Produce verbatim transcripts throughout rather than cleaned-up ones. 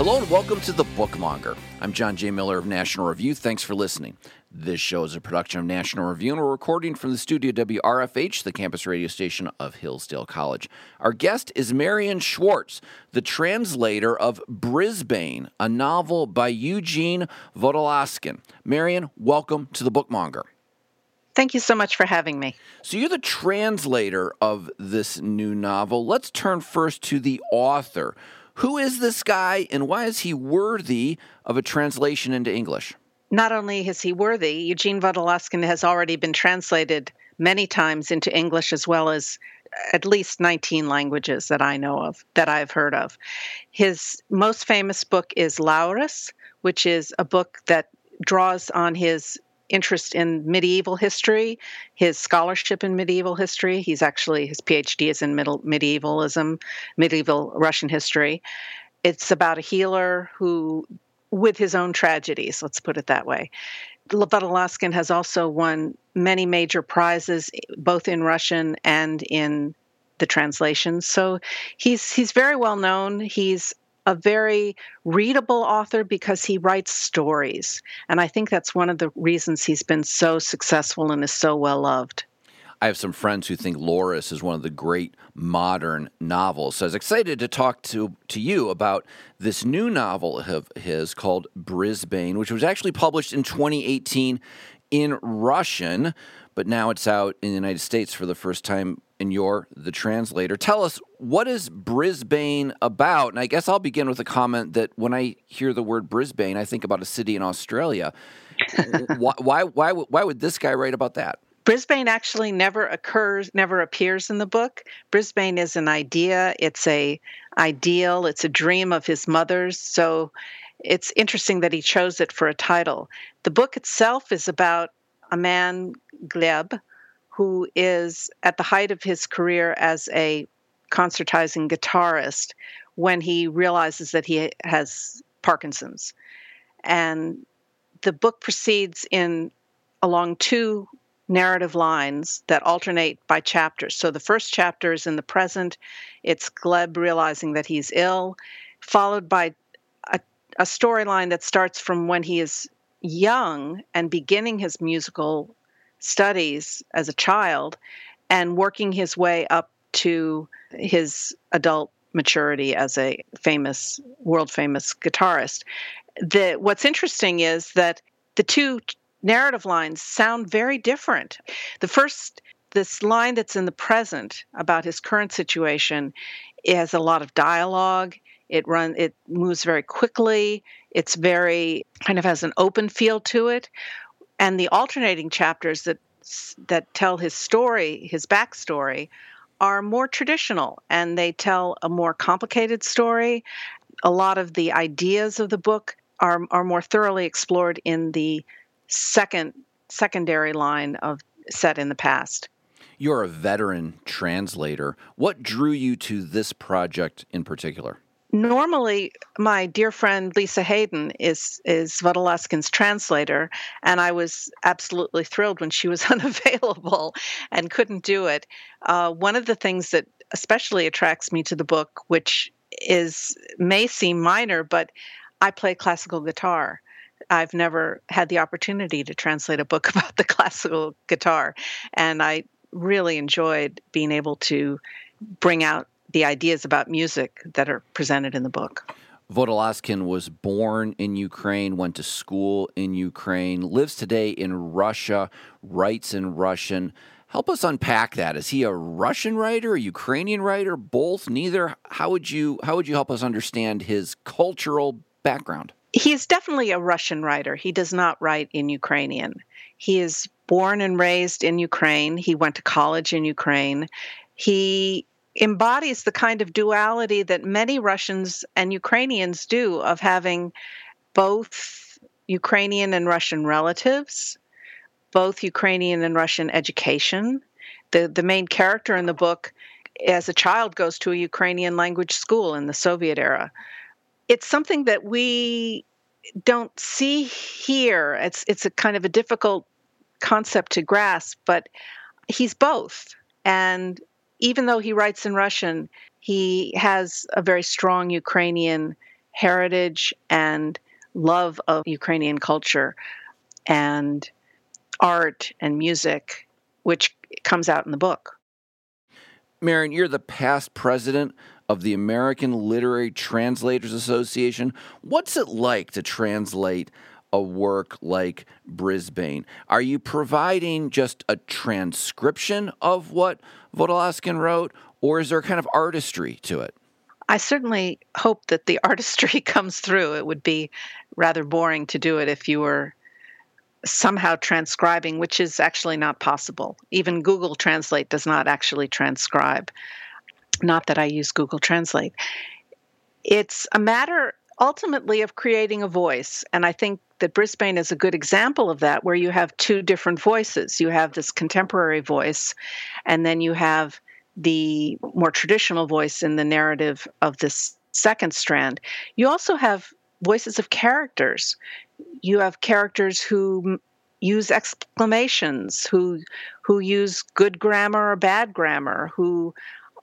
Hello and welcome to The Bookmonger. I'm John J. Miller of National Review. Thanks for listening. This show is a production of National Review, and we're recording from the studio W R F H, the campus radio station of Hillsdale College. Our guest is Marion Schwartz, the translator of Brisbane, a novel by Eugene Vodolaskin. Marion, welcome to The Bookmonger. Thank you so much for having me. So you're the translator of this new novel. Let's turn first to the author. Who is this guy, and why is he worthy of a translation into English? Not only is he worthy, Eugene Vodolaskin has already been translated many times into English, as well as at least nineteen languages that I know of, that I've heard of. His most famous book is Laurus, which is a book that draws on his interest in medieval history, his scholarship in medieval history. He's actually, his P H D is in middle, medievalism, medieval Russian history. It's about a healer who, with his own tragedies, let's put it that way. Vodolaskin has also won many major prizes, both in Russian and in the translations. So he's he's very well known. He's a very readable author because he writes stories. And I think that's one of the reasons he's been so successful and is so well loved. I have some friends who think Laurus is one of the great modern novels. So I was excited to talk to, to you about this new novel of his called Brisbane, which was actually published in twenty eighteen in Russian, but now it's out in the United States for the first time, and you're the translator. Tell us, what is Brisbane about? And I guess I'll begin with a comment that when I hear the word Brisbane, I think about a city in Australia. why, why, why, why would this guy write about that? Brisbane actually never occurs, never appears in the book. Brisbane is an idea. It's a ideal. It's a dream of his mother's. So it's interesting that he chose it for a title. The book itself is about a man, Gleb, who is at the height of his career as a concertizing guitarist when he realizes that he has Parkinson's. And the book proceeds in along two narrative lines that alternate by chapters. So the first chapter is in the present. It's Gleb realizing that he's ill, followed by a, a storyline that starts from when he is young and beginning his musical studies as a child and working his way up to his adult maturity as a famous, world-famous guitarist. The, what's interesting is that the two narrative lines sound very different. The first, this line that's in the present about his current situation, it has a lot of dialogue. It run, it moves very quickly. It's very kind of has an open feel to it. And the alternating chapters that that tell his story, his backstory, are more traditional, and they tell a more complicated story. A lot of the ideas of the book are are more thoroughly explored in the second secondary line of set in the past. You're a veteran translator. What drew you to this project in particular? Normally, my dear friend Lisa Hayden is is Vodolaskin's translator, and I was absolutely thrilled when she was unavailable and couldn't do it. Uh, one of the things that especially attracts me to the book, which is may seem minor, but I play classical guitar. I've never had the opportunity to translate a book about the classical guitar, and I really enjoyed being able to bring out the ideas about music that are presented in the book. Vodolaskin was born in Ukraine, went to school in Ukraine, lives today in Russia, writes in Russian. Help us unpack that. Is he a Russian writer, a Ukrainian writer, both, neither? How would you how would you help us understand his cultural background? He is definitely a Russian writer. He does not write in Ukrainian. He is born and raised in Ukraine. He went to college in Ukraine. He embodies the kind of duality that many Russians and Ukrainians do of having both Ukrainian and Russian relatives, both Ukrainian and Russian education. The, the main character in the book, as a child, goes to a Ukrainian language school in the Soviet era. It's something that we don't see here. It's it's a kind of a difficult concept to grasp, but he's both. And even though he writes in Russian, he has a very strong Ukrainian heritage and love of Ukrainian culture and art and music, which comes out in the book. Marion, you're the past president of the American Literary Translators Association. What's it like to translate a work like Brisbane? Are you providing just a transcription of what Vodolaskin wrote, or is there kind of artistry to it? I certainly hope that the artistry comes through. It would be rather boring to do it if you were somehow transcribing, which is actually not possible. Even Google Translate does not actually transcribe. Not that I use Google Translate. It's a matter ultimately of creating a voice. And I think that Brisbane is a good example of that, where you have two different voices. You have this contemporary voice, and then you have the more traditional voice in the narrative of this second strand. You also have voices of characters. You have characters who use exclamations, who who use good grammar or bad grammar, who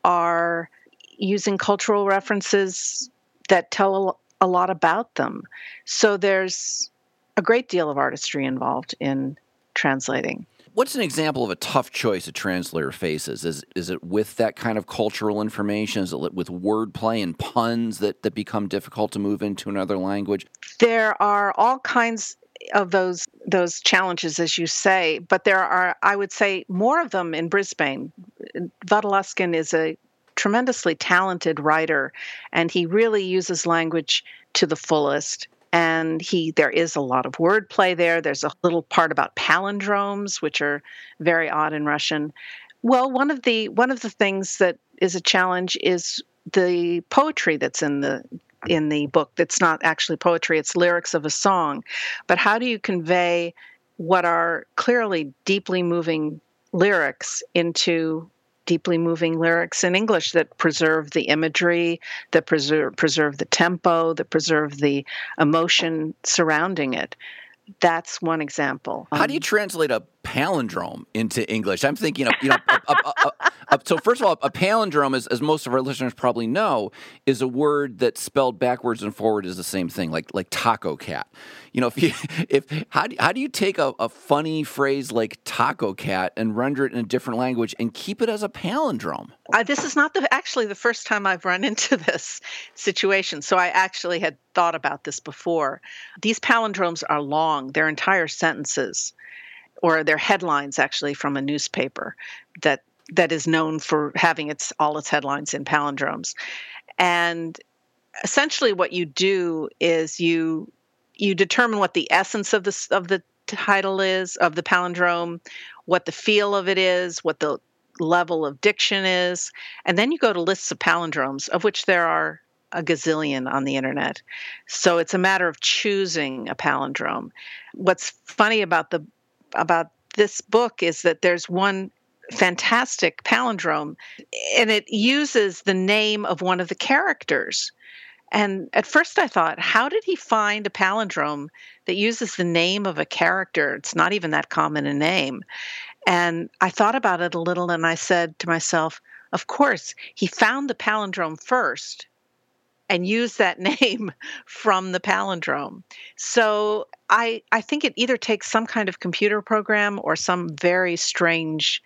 are using cultural references that tell a lot about them. So there's a great deal of artistry involved in translating. What's an example of a tough choice a translator faces? Is is it with that kind of cultural information? Is it with wordplay and puns that, that become difficult to move into another language? There are all kinds of those those challenges, as you say, but there are, I would say, more of them in Brisbane. Vodolaskin is a tremendously talented writer, and he really uses language to the fullest. And he, there is a lot of wordplay there. There's a little part about palindromes, which are very odd in Russian. Well, one of the one of the things that is a challenge is the poetry that's in the in the book. That's not actually poetry; it's lyrics of a song. But how do you convey what are clearly deeply moving lyrics into deeply moving lyrics in English that preserve the imagery, that preserve preserve the tempo, that preserve the emotion surrounding it? That's one example. How do you translate a palindrome into English? I'm thinking of, you know, a, a, a, a, a, so first of all, a palindrome, is, as most of our listeners probably know, is a word that spelled backwards and forward is the same thing, like like taco cat. You know, if you if how do, how do you take a, a funny phrase like taco cat and render it in a different language and keep it as a palindrome? Uh, this is not the, actually the first time I've run into this situation. So I actually had thought about this before. These palindromes are long; they're entire sentences, or they're headlines actually from a newspaper that that is known for having its all its headlines in palindromes. And essentially, what you do is you you determine what the essence of the of the title is, of the palindrome, what the feel of it is, what the level of diction is, and then you go to lists of palindromes, of which there are a gazillion on the internet. So it's a matter of choosing a palindrome. What's funny about the about this book is that there's one fantastic palindrome, and it uses the name of one of the characters. And at first I thought, how did he find a palindrome that uses the name of a character? It's not even that common a name. And I thought about it a little, and I said to myself, of course, he found the palindrome first and used that name from the palindrome. So I I think it either takes some kind of computer program or some very strange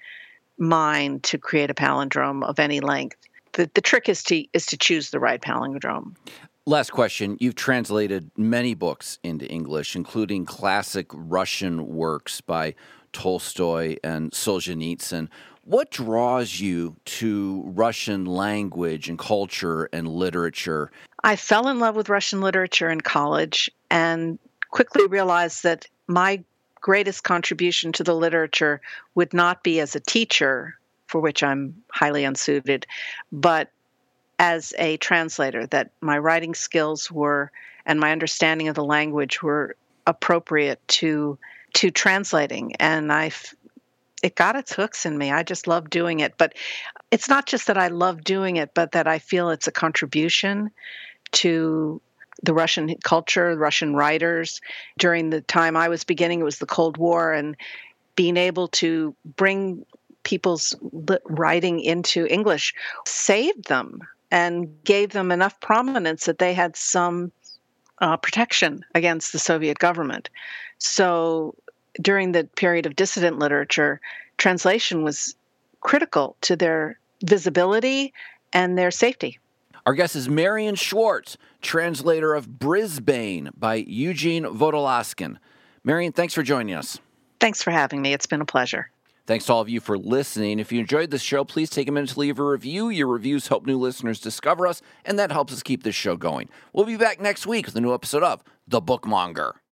mind to create a palindrome of any length. The the trick is to is to choose the right palindrome. Last question. You've translated many books into English, including classic Russian works by Tolstoy and Solzhenitsyn. What draws you to Russian language and culture and literature? I fell in love with Russian literature in college and quickly realized that my greatest contribution to the literature would not be as a teacher, for which I'm highly unsuited, but as a translator, that my writing skills were and my understanding of the language were appropriate to to translating. And I it got its hooks in me. I just love doing it. But it's not just that I love doing it, but that I feel it's a contribution to the Russian culture, Russian writers. During the time I was beginning, it was the Cold War, and being able to bring people's writing into English saved them and gave them enough prominence that they had some uh, protection against the Soviet government. So during the period of dissident literature, translation was critical to their visibility and their safety. Our guest is Marion Schwartz, translator of Brisbane by Eugene Vodolaskin. Marion, thanks for joining us. Thanks for having me. It's been a pleasure. Thanks to all of you for listening. If you enjoyed this show, please take a minute to leave a review. Your reviews help new listeners discover us, and that helps us keep this show going. We'll be back next week with a new episode of The Bookmonger.